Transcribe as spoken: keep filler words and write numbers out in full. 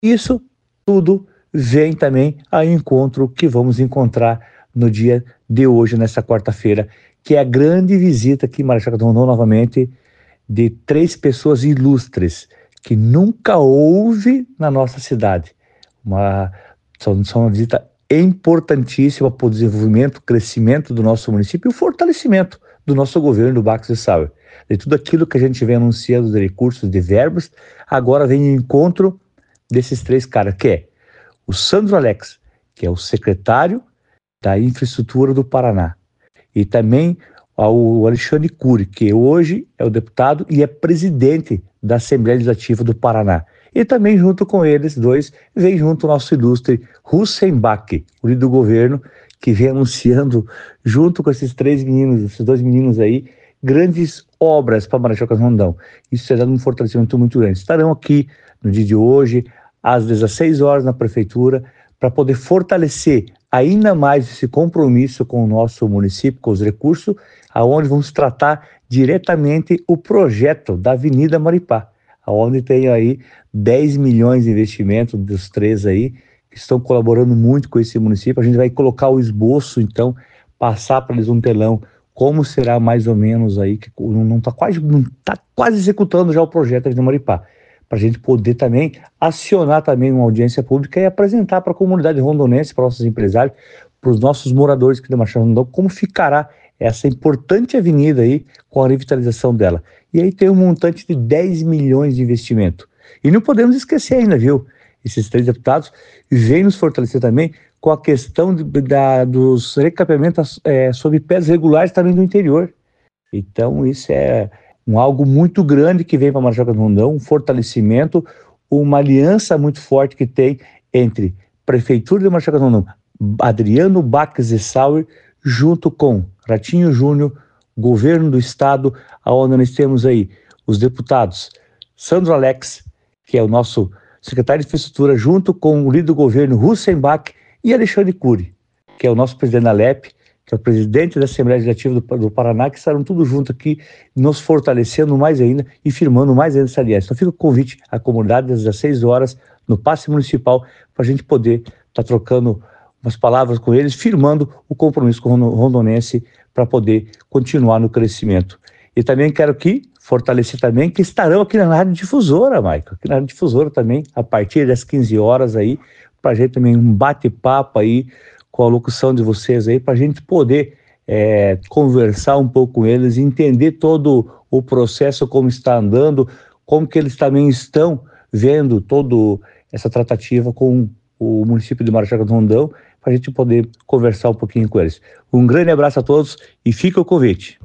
Isso tudo vem também ao encontro que vamos encontrar no dia de hoje, nessa quarta-feira, que é a grande visita aqui em Marechal Rondon novamente de três pessoas ilustres que nunca houve na nossa cidade. Uma, são, são uma visita importantíssima para o desenvolvimento, crescimento do nosso município e o fortalecimento do nosso governo do Bacos e Sauer. De tudo aquilo que a gente vem anunciando de recursos, de verbas, agora vem em encontro desses três caras, que é o Sandro Alex, que é o secretário da Infraestrutura do Paraná, e também ao Alexandre Cury, que hoje é o deputado e é presidente da Assembleia Legislativa do Paraná. E também junto com eles dois, vem junto o nosso ilustre Hussenbach, o líder do governo, que vem anunciando, junto com esses três meninos, esses dois meninos aí, grandes obras para Marechal Rondon. Isso será um fortalecimento muito grande. Estarão aqui no dia de hoje, às dezesseis horas na prefeitura, para poder fortalecer ainda mais esse compromisso com o nosso município, com os recursos, aonde vamos tratar diretamente o projeto da Avenida Maripá, aonde tem aí dez milhões de investimento dos três aí, que estão colaborando muito com esse município. A gente vai colocar o esboço, então, passar para eles um telão, como será mais ou menos aí, que não está quase, não tá quase executando já o projeto de Maripá, para a gente poder também acionar também uma audiência pública e apresentar para a comunidade rondonense, para nossos empresários, para os nossos moradores aqui da Marechal Rondon, como ficará essa importante avenida aí com a revitalização dela. E aí tem um montante de dez milhões de investimento. E não podemos esquecer ainda, viu? Esses três deputados vêm nos fortalecer também com a questão de, da, dos recapeamentos é, sobre pedras regulares também do interior. Então isso é um algo muito grande que vem para Marechal Rondon, um fortalecimento, uma aliança muito forte que tem entre Prefeitura de Marechal Rondon, Adriano Bacos e Sauer, junto com Ratinho Júnior, Governo do Estado, onde nós temos aí os deputados Sandro Alex, que é o nosso secretário de Infraestrutura, junto com o líder do governo, Hussenbach, e Alexandre Cury, que é o nosso presidente da L E P, que é o presidente da Assembleia Legislativa do, do Paraná, que estarão tudo junto aqui, nos fortalecendo mais ainda e firmando mais ainda essa aliança. Então fica o convite à comunidade às dezesseis horas, no Passe Municipal, para a gente poder estar tá trocando umas palavras com eles, firmando o compromisso com o rondonense para poder continuar no crescimento. E também quero aqui fortalecer também que estarão aqui na Rádio Difusora, Maico, aqui na Rádio Difusora também, a partir das quinze horas aí, para a gente também um bate-papo aí, com a locução de vocês aí, para a gente poder é, conversar um pouco com eles, entender todo o processo, como está andando, como que eles também estão vendo toda essa tratativa com o município de Marechal Rondon, para a gente poder conversar um pouquinho com eles. Um grande abraço a todos e fica o convite.